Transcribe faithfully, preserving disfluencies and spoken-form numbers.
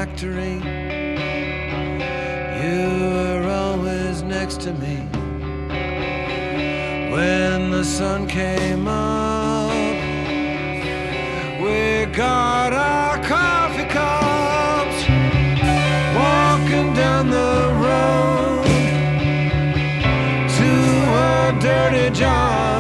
factory. You were always next to me. When the sun came up, we got our coffee cups, walking down the road to a dirty job.